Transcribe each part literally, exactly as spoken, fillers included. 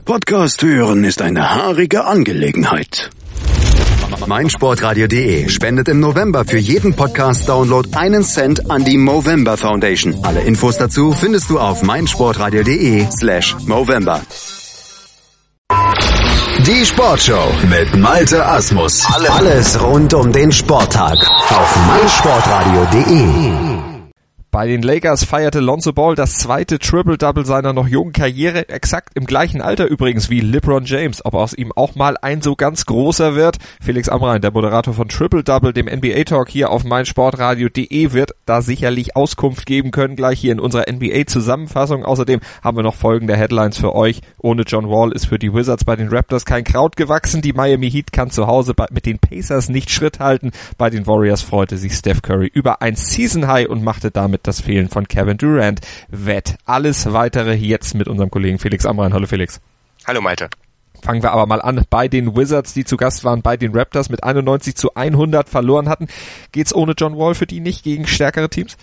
Podcast hören ist eine haarige Angelegenheit. meinsportradio punkt de spendet im November für jeden Podcast-Download einen Cent an die Movember Foundation. Alle Infos dazu findest du auf meinsportradio punkt de slash Movember. Die Sportshow mit Malte Asmus. Alles rund um den Sporttag auf meinsportradio punkt de. Bei den Lakers feierte Lonzo Ball das zweite Triple-Double seiner noch jungen Karriere, exakt im gleichen Alter übrigens wie LeBron James. Ob aus ihm auch mal ein so ganz großer wird? Felix Amrain, der Moderator von Triple-Double, dem N B A-Talk hier auf meinsportradio punkt de, wird da sicherlich Auskunft geben können, gleich hier in unserer N B A-Zusammenfassung. Außerdem haben wir noch folgende Headlines für euch. Ohne John Wall ist für die Wizards bei den Raptors kein Kraut gewachsen. Die Miami Heat kann zu Hause mit den Pacers nicht Schritt halten. Bei den Warriors freute sich Steph Curry über ein Season-High und machte damit das Fehlen von Kevin Durant wett. Alles weitere jetzt mit unserem Kollegen Felix Amrain. Hallo Felix. Hallo Malte. Fangen wir aber mal an bei den Wizards, die zu Gast waren bei den Raptors, mit einundneunzig zu hundert verloren hatten. Geht's ohne John Wall für die nicht gegen stärkere Teams?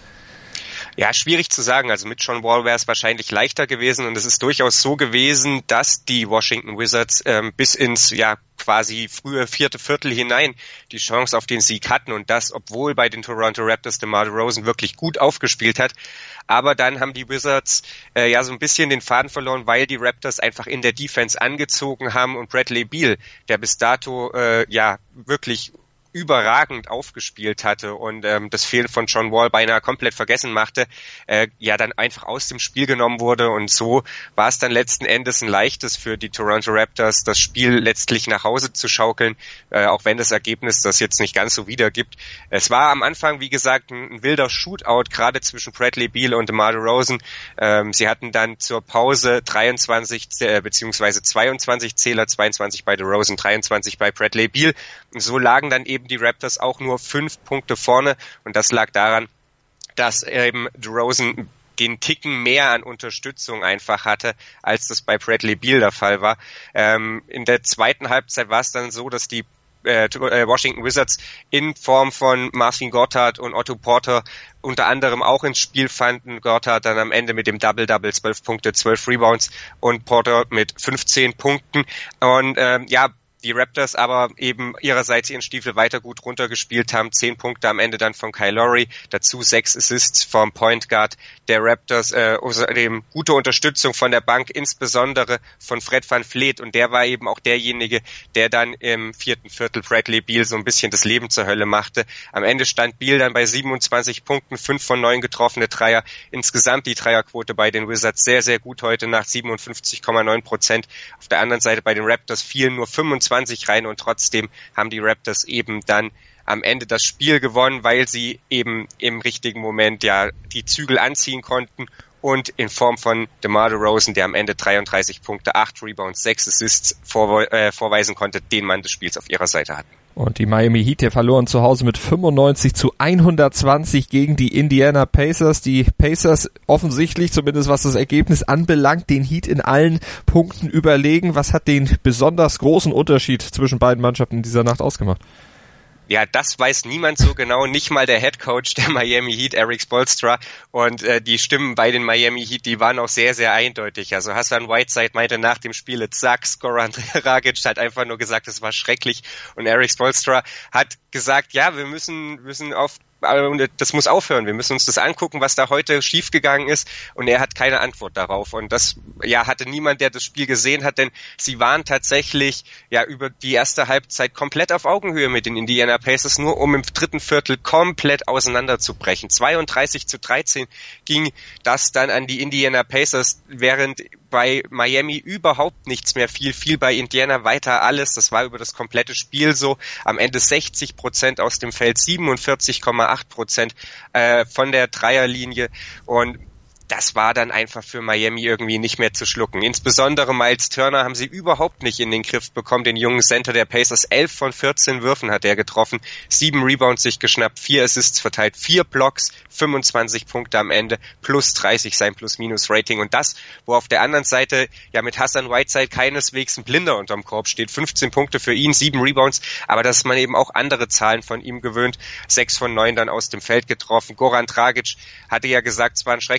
Ja, schwierig zu sagen. Also mit John Wall wäre es wahrscheinlich leichter gewesen und es ist durchaus so gewesen, dass die Washington Wizards ähm, bis ins ja quasi frühe vierte Viertel hinein die Chance auf den Sieg hatten und das, obwohl bei den Toronto Raptors DeMar DeRozan wirklich gut aufgespielt hat. Aber dann haben die Wizards äh, ja so ein bisschen den Faden verloren, weil die Raptors einfach in der Defense angezogen haben und Bradley Beal, der bis dato äh, ja wirklich überragend aufgespielt hatte und ähm, das Fehlen von John Wall beinahe komplett vergessen machte, äh, ja dann einfach aus dem Spiel genommen wurde und so war es dann letzten Endes ein leichtes für die Toronto Raptors, das Spiel letztlich nach Hause zu schaukeln, äh, auch wenn das Ergebnis das jetzt nicht ganz so wiedergibt. Es war am Anfang, wie gesagt, ein, ein wilder Shootout, gerade zwischen Bradley Beal und DeMar DeRozan. Ähm, sie hatten dann zur Pause dreiundzwanzig äh, beziehungsweise zweiundzwanzig Zähler, zweiundzwanzig bei DeRozan, dreiundzwanzig bei Bradley Beal. Und so lagen dann eben die Raptors auch nur fünf Punkte vorne und das lag daran, dass eben DeRozan den Ticken mehr an Unterstützung einfach hatte, als das bei Bradley Beal der Fall war. Ähm, in der zweiten Halbzeit war es dann so, dass die äh, Washington Wizards in Form von Marcin Gortat und Otto Porter unter anderem auch ins Spiel fanden. Gortat dann am Ende mit dem Double-Double, zwölf Punkte, zwölf Rebounds und Porter mit fünfzehn Punkten. Und ähm, ja, die Raptors aber eben ihrerseits ihren Stiefel weiter gut runtergespielt haben. Zehn Punkte am Ende dann von Kyle Lowry. Dazu sechs Assists vom Point Guard der Raptors. Äh, außerdem gute Unterstützung von der Bank, insbesondere von Fred VanVleet. Und der war eben auch derjenige, der dann im vierten Viertel Bradley Beal so ein bisschen das Leben zur Hölle machte. Am Ende stand Beal dann bei siebenundzwanzig Punkten, fünf von neun getroffene Dreier. Insgesamt die Dreierquote bei den Wizards sehr, sehr gut heute nach siebenundfünfzig Komma neun Prozent. Auf der anderen Seite bei den Raptors fielen nur fünfundzwanzig rein und trotzdem haben die Raptors eben dann am Ende das Spiel gewonnen, weil sie eben im richtigen Moment ja die Zügel anziehen konnten und in Form von DeMar DeRozan, der am Ende dreiunddreißig Punkte, acht Rebounds, sechs Assists vorwe- äh, vorweisen konnte, den Mann des Spiels auf ihrer Seite hatten. Und die Miami Heat hier verloren zu Hause mit fünfundneunzig zu hundertzwanzig gegen die Indiana Pacers. Die Pacers offensichtlich, zumindest was das Ergebnis anbelangt, den Heat in allen Punkten überlegen. Was hat den besonders großen Unterschied zwischen beiden Mannschaften in dieser Nacht ausgemacht? Ja, das weiß niemand so genau, nicht mal der Headcoach der Miami Heat, Erik Spoelstra. Und äh, die Stimmen bei den Miami Heat, die waren auch sehr, sehr eindeutig. Also Hassan Whiteside meinte nach dem Spiel, es sucks. Goran Dragic hat einfach nur gesagt, es war schrecklich. Und Erik Spoelstra hat gesagt, ja, wir müssen, müssen auf das muss aufhören. Wir müssen uns das angucken, was da heute schiefgegangen ist. Und er hat keine Antwort darauf. Und das, ja, hatte niemand, der das Spiel gesehen hat, denn sie waren tatsächlich, ja, über die erste Halbzeit komplett auf Augenhöhe mit den Indiana Pacers, nur um im dritten Viertel komplett auseinanderzubrechen. zweiunddreißig zu dreizehn ging das dann an die Indiana Pacers, während bei Miami überhaupt nichts mehr fiel, fiel bei Indiana weiter alles. Das war über das komplette Spiel so. Am Ende sechzig Prozent aus dem Feld, siebenundvierzig Komma acht Prozent äh, von der Dreierlinie und das war dann einfach für Miami irgendwie nicht mehr zu schlucken. Insbesondere Miles Turner haben sie überhaupt nicht in den Griff bekommen, den jungen Center der Pacers. elf von vierzehn Würfen hat er getroffen, sieben Rebounds sich geschnappt, vier Assists verteilt, vier Blocks, fünfundzwanzig Punkte am Ende, plus dreißig sein Plus-Minus-Rating. Und das, wo auf der anderen Seite ja mit Hassan Whiteside keineswegs ein Blinder unterm Korb steht, fünfzehn Punkte für ihn, sieben Rebounds, aber dass man eben auch andere Zahlen von ihm gewöhnt, sechs von neun dann aus dem Feld getroffen. Goran Dragic hatte ja gesagt, es war ein schreckliches Spiel,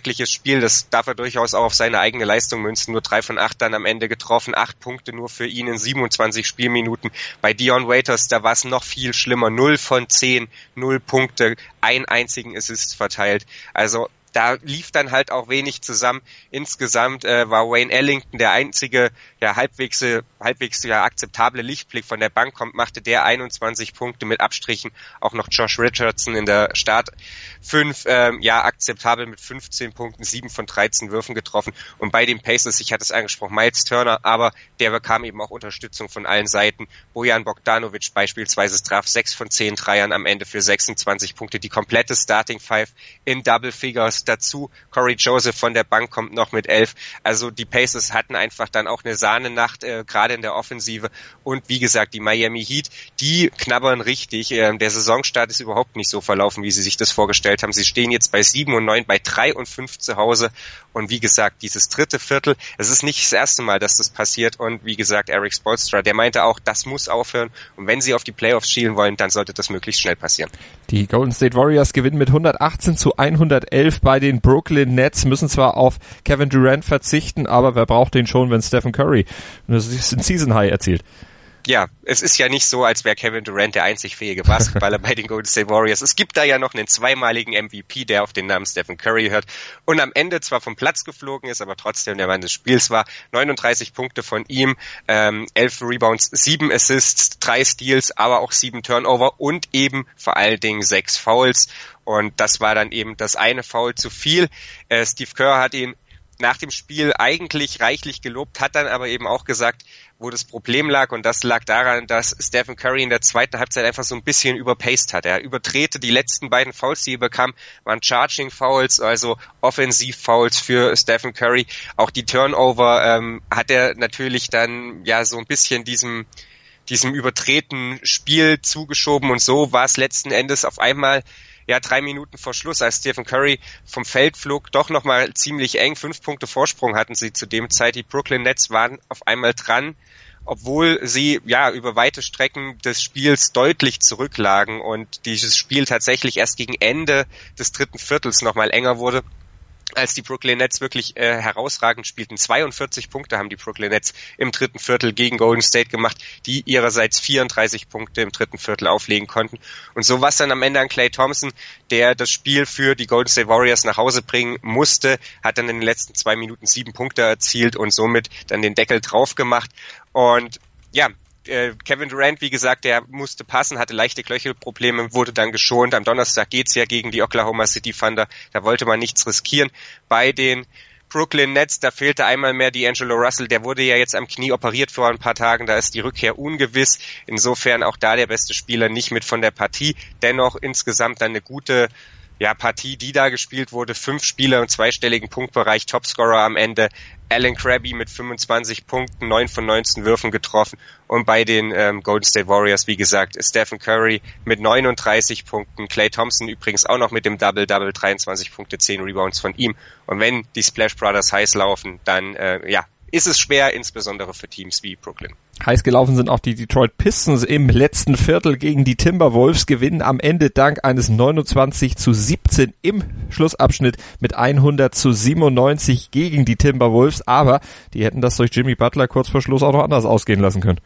Spiel, das darf er durchaus auch auf seine eigene Leistung münzen, nur drei von acht dann am Ende getroffen, acht Punkte nur für ihn in siebenundzwanzig Spielminuten. Bei Dion Waiters, da war es noch viel schlimmer, null von zehn, null Punkte, einen einzigen Assist verteilt. Also da lief dann halt auch wenig zusammen. Insgesamt äh, war Wayne Ellington der einzige, der halbwegs, halbwegs ja, akzeptable Lichtblick von der Bank kommt, machte der einundzwanzig Punkte mit Abstrichen. Auch noch Josh Richardson in der Start fünf, ähm, ja, akzeptabel mit fünfzehn Punkten, sieben von dreizehn Würfen getroffen. Und bei den Pacers, ich hatte es angesprochen, Miles Turner, aber der bekam eben auch Unterstützung von allen Seiten. Bojan Bogdanovic beispielsweise traf sechs von zehn Dreiern am Ende für sechsundzwanzig Punkte. Die komplette Starting Five in Double Figures. Dazu Corey Joseph von der Bank kommt noch mit elf. Also die Pacers hatten einfach dann auch eine Sahnenacht, äh, gerade in der Offensive. Und wie gesagt, die Miami Heat, die knabbern richtig. Ähm, der Saisonstart ist überhaupt nicht so verlaufen, wie sie sich das vorgestellt haben. Sie stehen jetzt bei sieben und neun, bei drei und fünf zu Hause. Und wie gesagt, dieses dritte Viertel, es ist nicht das erste Mal, dass das passiert. Und wie gesagt, Eric Spoelstra, der meinte auch, das muss aufhören. Und wenn sie auf die Playoffs schielen wollen, dann sollte das möglichst schnell passieren. Die Golden State Warriors gewinnen mit hundertachtzehn zu hundertelf bei den Brooklyn Nets, müssen zwar auf Kevin Durant verzichten, aber wer braucht den schon, wenn Stephen Curry ein Season High erzielt? Ja, es ist ja nicht so, als wäre Kevin Durant der einzig fähige Basketballer bei den Golden State Warriors. Es gibt da ja noch einen zweimaligen M V P, der auf den Namen Stephen Curry hört und am Ende zwar vom Platz geflogen ist, aber trotzdem der Mann des Spiels war. neununddreißig Punkte von ihm, ähm, elf Rebounds, sieben Assists, drei Steals, aber auch sieben Turnover und eben vor allen Dingen sechs Fouls. Und das war dann eben das eine Foul zu viel. Äh, Steve Kerr hat ihn nach dem Spiel eigentlich reichlich gelobt, hat dann aber eben auch gesagt, wo das Problem lag, und das lag daran, dass Stephen Curry in der zweiten Halbzeit einfach so ein bisschen überpaced hat. Er überdrehte die letzten beiden Fouls, die er bekam, waren Charging Fouls, also Offensiv-Fouls für Stephen Curry. Auch die Turnover ähm, hat er natürlich dann ja so ein bisschen diesem diesem überdrehten Spiel zugeschoben, und so war es letzten Endes auf einmal ja drei Minuten vor Schluss, als Stephen Curry vom Feld flog, doch nochmal ziemlich eng. Fünf Punkte Vorsprung hatten sie zu dem Zeit. Die Brooklyn Nets waren auf einmal dran, obwohl sie ja über weite Strecken des Spiels deutlich zurücklagen und dieses Spiel tatsächlich erst gegen Ende des dritten Viertels nochmal enger wurde, als die Brooklyn Nets wirklich äh, herausragend spielten. zweiundvierzig Punkte haben die Brooklyn Nets im dritten Viertel gegen Golden State gemacht, die ihrerseits vierunddreißig Punkte im dritten Viertel auflegen konnten. Und so war es dann am Ende an Klay Thompson, der das Spiel für die Golden State Warriors nach Hause bringen musste, hat dann in den letzten zwei Minuten sieben Punkte erzielt und somit dann den Deckel drauf gemacht. Und ja, Kevin Durant, wie gesagt, der musste passen, hatte leichte Knöchelprobleme, wurde dann geschont. Am Donnerstag geht's ja gegen die Oklahoma City Thunder. Da wollte man nichts riskieren. Bei den Brooklyn Nets, da fehlte einmal mehr D'Angelo Russell. Der wurde ja jetzt am Knie operiert vor ein paar Tagen. Da ist die Rückkehr ungewiss. Insofern auch da der beste Spieler nicht mit von der Partie. Dennoch insgesamt dann eine gute ja, Partie, die da gespielt wurde. Fünf Spieler im zweistelligen Punktbereich, Topscorer am Ende. Alan Krabby mit fünfundzwanzig Punkten, neun von neunzehn Würfen getroffen. Und bei den ähm, Golden State Warriors, wie gesagt, Stephen Curry mit neununddreißig Punkten. Klay Thompson übrigens auch noch mit dem Double-Double, dreiundzwanzig Punkte, zehn Rebounds von ihm. Und wenn die Splash Brothers heiß laufen, dann äh, ja, ist es schwer, insbesondere für Teams wie Brooklyn. Heiß gelaufen sind auch die Detroit Pistons im letzten Viertel gegen die Timberwolves, gewinnen am Ende dank eines neunundzwanzig zu siebzehn im Schlussabschnitt mit hundert zu siebenundneunzig gegen die Timberwolves, aber die hätten das durch Jimmy Butler kurz vor Schluss auch noch anders ausgehen lassen können.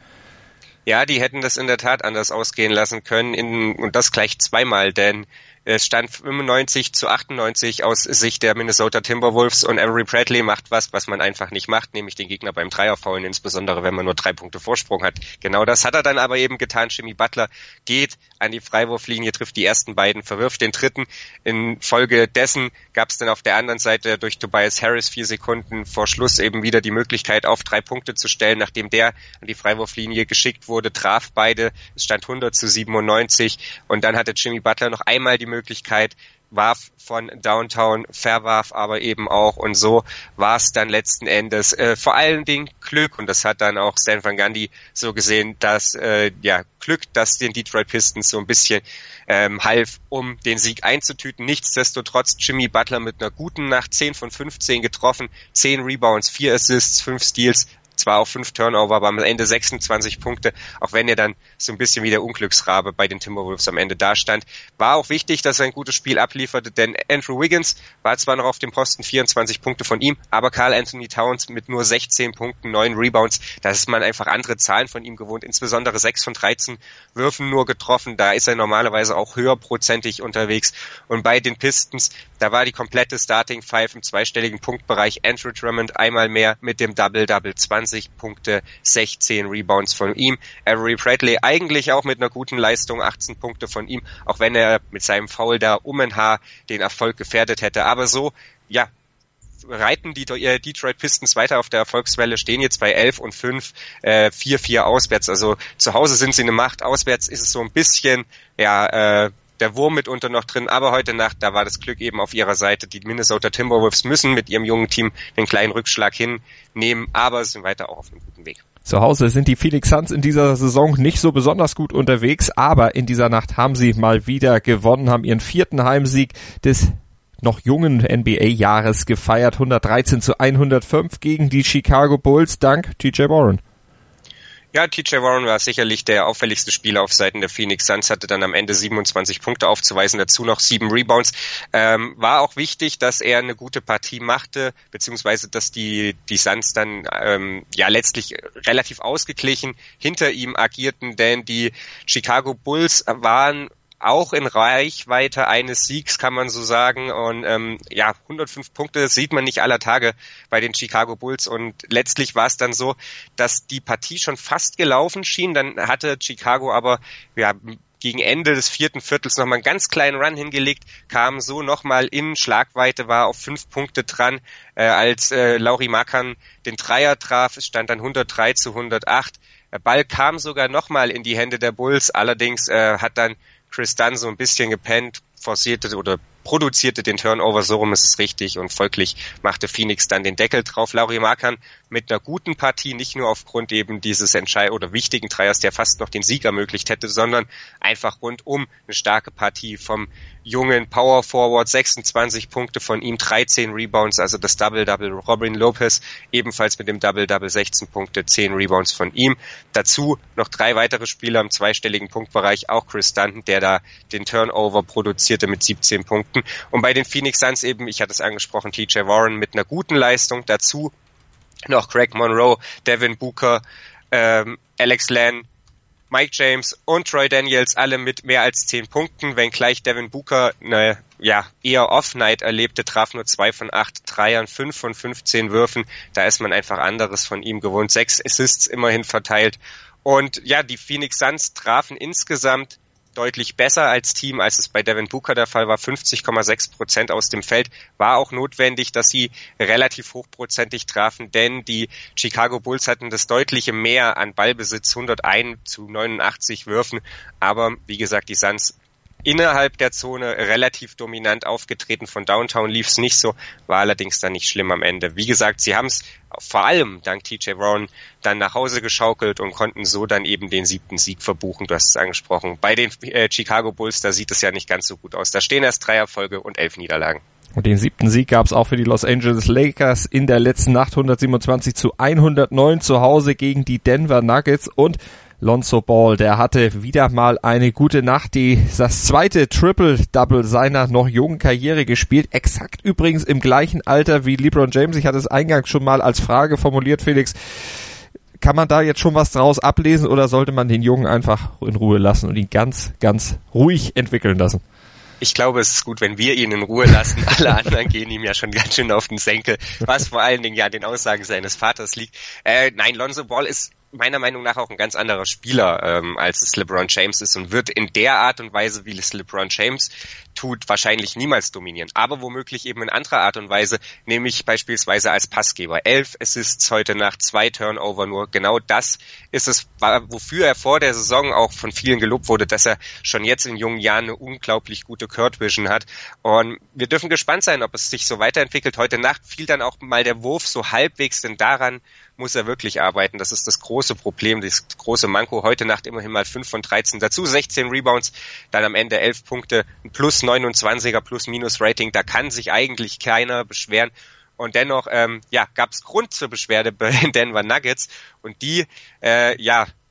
Ja, die hätten das in der Tat anders ausgehen lassen können, in, und das gleich zweimal, denn es stand fünfundneunzig zu achtundneunzig aus Sicht der Minnesota Timberwolves, und Avery Bradley macht was, was man einfach nicht macht, nämlich den Gegner beim Dreier faulen, insbesondere wenn man nur drei Punkte Vorsprung hat. Genau das hat er dann aber eben getan. Jimmy Butler geht an die Freiwurflinie, trifft die ersten beiden, verwirft den dritten. In Folge dessen gab es dann auf der anderen Seite durch Tobias Harris vier Sekunden vor Schluss eben wieder die Möglichkeit, auf drei Punkte zu stellen, nachdem der an die Freiwurflinie geschickt wurde, traf beide. Es stand hundert zu siebenundneunzig, und dann hatte Jimmy Butler noch einmal die Möglichkeit, warf von Downtown, verwarf aber eben auch, und so war es dann letzten Endes äh, vor allen Dingen Glück, und das hat dann auch Stan Van Gundy so gesehen, dass äh, ja Glück, dass den Detroit Pistons so ein bisschen ähm, half, um den Sieg einzutüten. Nichtsdestotrotz Jimmy Butler mit einer guten Nacht, zehn von fünfzehn getroffen, zehn Rebounds, vier Assists, fünf Steals, zwar auch fünf Turnover, aber am Ende sechsundzwanzig Punkte, auch wenn er dann so ein bisschen wie der Unglücksrabe bei den Timberwolves am Ende dastand. War auch wichtig, dass er ein gutes Spiel ablieferte, denn Andrew Wiggins war zwar noch auf dem Posten, vierundzwanzig Punkte von ihm, aber Karl Anthony Towns mit nur sechzehn Punkten, neun Rebounds, da ist man einfach andere Zahlen von ihm gewohnt, insbesondere sechs von dreizehn Würfen nur getroffen, da ist er normalerweise auch höherprozentig unterwegs. Und bei den Pistons, da war die komplette Starting Five im zweistelligen Punktbereich. Andrew Drummond einmal mehr mit dem Double-Double, zwanzig Punkte, sechzehn Rebounds von ihm. Avery Bradley eigentlich auch mit einer guten Leistung, achtzehn Punkte von ihm, auch wenn er mit seinem Foul da um ein Haar den Erfolg gefährdet hätte. Aber so, ja, reiten die Detroit Pistons weiter auf der Erfolgswelle, stehen jetzt bei elf und fünf, äh, vier vier auswärts. Also zu Hause sind sie eine Macht, auswärts ist es so ein bisschen, ja, äh, der Wurm mitunter noch drin, aber heute Nacht, da war das Glück eben auf ihrer Seite. Die Minnesota Timberwolves müssen mit ihrem jungen Team den kleinen Rückschlag hinnehmen, aber sind weiter auch auf einem guten Weg. Zu Hause sind die Phoenix Suns in dieser Saison nicht so besonders gut unterwegs, aber in dieser Nacht haben sie mal wieder gewonnen, haben ihren vierten Heimsieg des noch jungen N B A-Jahres gefeiert, hundertdreizehn zu hundertfünf gegen die Chicago Bulls, dank T J Warren. Ja, T J Warren war sicherlich der auffälligste Spieler auf Seiten der Phoenix Suns, hatte dann am Ende siebenundzwanzig Punkte aufzuweisen, dazu noch sieben Rebounds. Ähm, war auch wichtig, dass er eine gute Partie machte, beziehungsweise dass die die Suns dann ähm, ja letztlich relativ ausgeglichen hinter ihm agierten, denn die Chicago Bulls waren auch in Reichweite eines Siegs, kann man so sagen. Und ähm, ja, hundertfünf Punkte sieht man nicht aller Tage bei den Chicago Bulls. Und letztlich war es dann so, dass die Partie schon fast gelaufen schien. Dann hatte Chicago aber ja gegen Ende des vierten Viertels nochmal einen ganz kleinen Run hingelegt, kam so nochmal in Schlagweite, war auf fünf Punkte dran, äh, als äh, Lauri Markkanen den Dreier traf. Es stand dann hundertdrei zu hundertacht. Der Ball kam sogar nochmal in die Hände der Bulls. Allerdings äh, hat dann Chris Dunn so ein bisschen gepennt, forcierte oder produzierte den Turnover, so rum ist es richtig, und folglich machte Phoenix dann den Deckel drauf. Lauri Markkanen mit einer guten Partie, nicht nur aufgrund eben dieses Entscheid- oder wichtigen Dreiers, der fast noch den Sieg ermöglicht hätte, sondern einfach rundum eine starke Partie vom jungen Power Forward, sechsundzwanzig Punkte von ihm, dreizehn Rebounds, also das Double-Double. Robin Lopez ebenfalls mit dem Double-Double, sechzehn Punkte, zehn Rebounds von ihm. Dazu noch drei weitere Spieler im zweistelligen Punktbereich, auch Chris Dunn, der da den Turnover produzierte mit siebzehn Punkten. Und bei den Phoenix Suns eben, ich hatte es angesprochen, T J Warren mit einer guten Leistung, dazu noch Greg Monroe, Devin Booker, ähm, Alex Len, Mike James und Troy Daniels, alle mit mehr als zehn Punkten, wenngleich Devin Booker eine ja eher Off-Night erlebte, traf nur zwei von acht Dreiern, fünf von fünfzehn Würfen, da ist man einfach anderes von ihm gewohnt, sechs Assists immerhin verteilt. Und ja, die Phoenix Suns trafen insgesamt deutlich besser als Team, als es bei Devin Booker der Fall war. fünfzig Komma sechs Prozent aus dem Feld. War auch notwendig, dass sie relativ hochprozentig trafen, denn die Chicago Bulls hatten das deutliche Mehr an Ballbesitz, hunderteins zu neunundachtzig Würfen. Aber wie gesagt, die Suns innerhalb der Zone relativ dominant aufgetreten. Von Downtown lief es nicht so, war allerdings dann nicht schlimm am Ende. Wie gesagt, sie haben es vor allem dank T J Warren dann nach Hause geschaukelt und konnten so dann eben den siebten Sieg verbuchen. Du hast es angesprochen. Bei den äh, Chicago Bulls, da sieht es ja nicht ganz so gut aus. Da stehen erst drei Erfolge und elf Niederlagen. Und den siebten Sieg gab es auch für die Los Angeles Lakers in der letzten Nacht, hundertsiebenundzwanzig zu hundertneun zu Hause gegen die Denver Nuggets. Und Lonzo Ball, der hatte wieder mal eine gute Nacht, die das zweite Triple-Double seiner noch jungen Karriere gespielt, exakt übrigens im gleichen Alter wie LeBron James. Ich hatte es eingangs schon mal als Frage formuliert, Felix. Kann man da jetzt schon was draus ablesen oder sollte man den Jungen einfach in Ruhe lassen und ihn ganz, ganz ruhig entwickeln lassen? Ich glaube, es ist gut, wenn wir ihn in Ruhe lassen. Alle anderen gehen ihm ja schon ganz schön auf den Senkel, was vor allen Dingen ja an den Aussagen seines Vaters liegt. Äh, nein, Lonzo Ball ist meiner Meinung nach auch ein ganz anderer Spieler, ähm, als es LeBron James ist, und wird in der Art und Weise, wie es LeBron James tut, wahrscheinlich niemals dominieren. Aber womöglich eben in anderer Art und Weise, nämlich beispielsweise als Passgeber. Elf Assists heute Nacht, zwei Turnover nur. Genau das ist es, wofür er vor der Saison auch von vielen gelobt wurde, dass er schon jetzt in jungen Jahren eine unglaublich gute Court Vision hat. Und wir dürfen gespannt sein, ob es sich so weiterentwickelt. Heute Nacht fiel dann auch mal der Wurf so halbwegs, denn daran muss er wirklich arbeiten. Das ist das große Problem, das große Manko. Heute Nacht immerhin mal fünf von dreizehn, dazu sechzehn Rebounds, dann am Ende elf Punkte, ein plus neunundzwanziger Plus-Minus-Rating. Da kann sich eigentlich keiner beschweren. Und dennoch ähm, ja, gab es Grund zur Beschwerde bei den Denver Nuggets. Und die äh, ja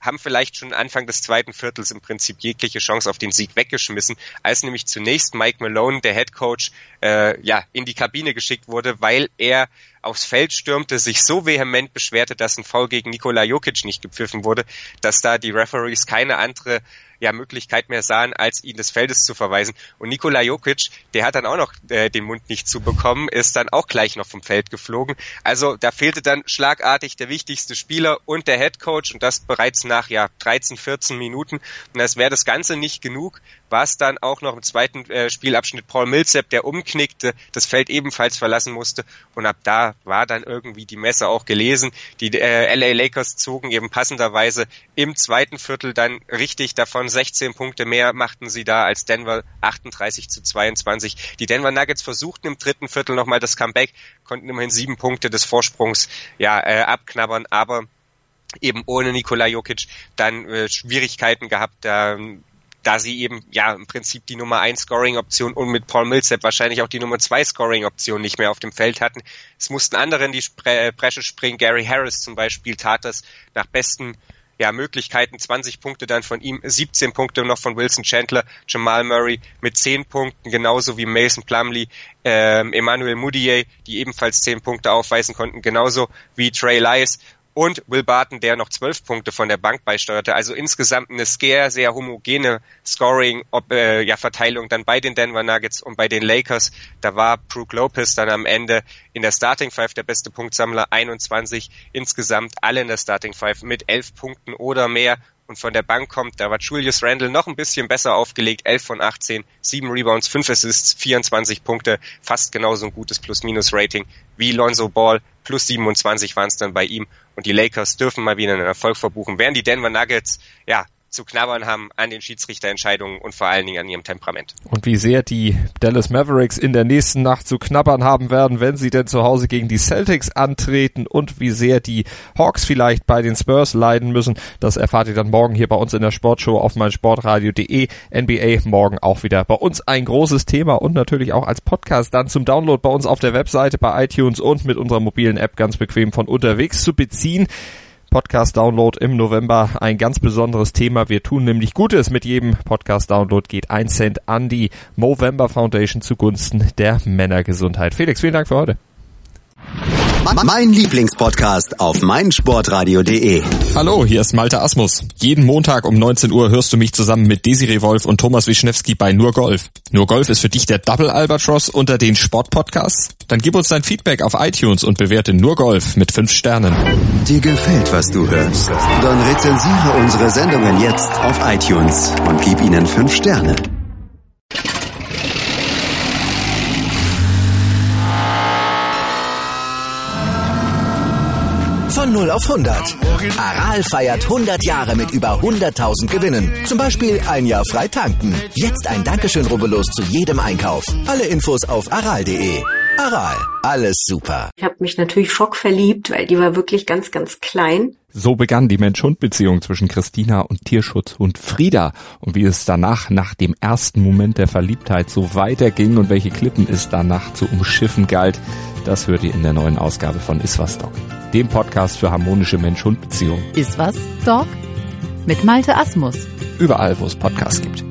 haben vielleicht schon Anfang des zweiten Viertels im Prinzip jegliche Chance auf den Sieg weggeschmissen, als nämlich zunächst Mike Malone, der Headcoach, äh, ja, in die Kabine geschickt wurde, weil er aufs Feld stürmte, sich so vehement beschwerte, dass ein Foul gegen Nikola Jokic nicht gepfiffen wurde, dass da die Referees keine andere ja, Möglichkeit mehr sahen, als ihn des Feldes zu verweisen. Und Nikola Jokic, der hat dann auch noch äh, den Mund nicht zubekommen, ist dann auch gleich noch vom Feld geflogen. Also da fehlte dann schlagartig der wichtigste Spieler und der Headcoach und das bereits nach ja dreizehn, vierzehn Minuten. Und als wäre das Ganze nicht genug, war es dann auch noch im zweiten äh, Spielabschnitt Paul Millsap, der umknickte, das Feld ebenfalls verlassen musste und ab da war dann irgendwie die Messe auch gelesen. Die äh, L A Lakers zogen eben passenderweise im zweiten Viertel dann richtig davon. sechzehn Punkte mehr machten sie da als Denver, achtunddreißig zu zweiundzwanzig. Die Denver Nuggets versuchten im dritten Viertel nochmal das Comeback, konnten immerhin sieben Punkte des Vorsprungs ja äh, abknabbern, aber eben ohne Nikola Jokic dann äh, Schwierigkeiten gehabt, da da sie eben ja im Prinzip die Nummer eins Scoring-Option und mit Paul Millsap wahrscheinlich auch die Nummer zwei Scoring-Option nicht mehr auf dem Feld hatten. Es mussten andere in die Spre- Bresche springen. Gary Harris zum Beispiel tat das nach besten ja, Möglichkeiten, zwanzig Punkte dann von ihm, siebzehn Punkte noch von Wilson Chandler, Jamal Murray mit zehn Punkten, genauso wie Mason Plumlee, ähm, Emmanuel Mudiay, die ebenfalls zehn Punkte aufweisen konnten, genauso wie Trey Lyles und Will Barton, der noch zwölf Punkte von der Bank beisteuerte. Also insgesamt eine sehr, sehr homogene Scoring-Verteilung äh, ja, dann bei den Denver Nuggets und bei den Lakers. Da war Brook Lopez dann am Ende in der Starting Five der beste Punktsammler, einundzwanzig. Insgesamt alle in der Starting Five mit elf Punkten oder mehr. Und von der Bank kommt, da war Julius Randle noch ein bisschen besser aufgelegt, elf von achtzehn, sieben Rebounds, fünf Assists, vierundzwanzig Punkte, fast genauso ein gutes Plus-Minus-Rating wie Lonzo Ball, plus siebenundzwanzig waren es dann bei ihm. Und die Lakers dürfen mal wieder einen Erfolg verbuchen, während die Denver Nuggets, ja, zu knabbern haben an den Schiedsrichterentscheidungen und vor allen Dingen an ihrem Temperament. Und wie sehr die Dallas Mavericks in der nächsten Nacht zu knabbern haben werden, wenn sie denn zu Hause gegen die Celtics antreten und wie sehr die Hawks vielleicht bei den Spurs leiden müssen, das erfahrt ihr dann morgen hier bei uns in der Sportshow auf meinsportradio punkt de. N B A morgen auch wieder bei uns ein großes Thema und natürlich auch als Podcast dann zum Download bei uns auf der Webseite, bei iTunes und mit unserer mobilen App ganz bequem von unterwegs zu beziehen. Podcast-Download im November, ein ganz besonderes Thema. Wir tun nämlich Gutes. Mit jedem Podcast-Download geht ein Cent an die Movember Foundation zugunsten der Männergesundheit. Felix, vielen Dank für heute. Mein Lieblingspodcast auf meinsportradio punkt de. Hallo, hier ist Malte Asmus. Jeden Montag um neunzehn Uhr hörst du mich zusammen mit Desiree Wolf und Thomas Wischnewski bei Nur Golf. Nur Golf ist für dich der Double Albatross unter den Sportpodcasts? Dann gib uns dein Feedback auf iTunes und bewerte Nur Golf mit fünf Sternen. Dir gefällt, was du hörst? Dann rezensiere unsere Sendungen jetzt auf iTunes und gib ihnen fünf Sterne. Von null auf hundert. Aral feiert hundert Jahre mit über hunderttausend Gewinnen. Zum Beispiel ein Jahr frei tanken. Jetzt ein Dankeschön, rubbellos zu jedem Einkauf. Alle Infos auf aral punkt de. Aral, alles super. Ich habe mich natürlich schockverliebt, weil die war wirklich ganz, ganz klein. So begann die Mensch-Hund-Beziehung zwischen Christina und Tierschutzhund Frieda. Und wie es danach, nach dem ersten Moment der Verliebtheit, so weiterging und welche Klippen es danach zu umschiffen galt, das hört ihr in der neuen Ausgabe von Iswas Dog, dem Podcast für harmonische Mensch-Hund-Beziehungen. Iswas Dog? Mit Malte Asmus. Überall, wo es Podcasts gibt.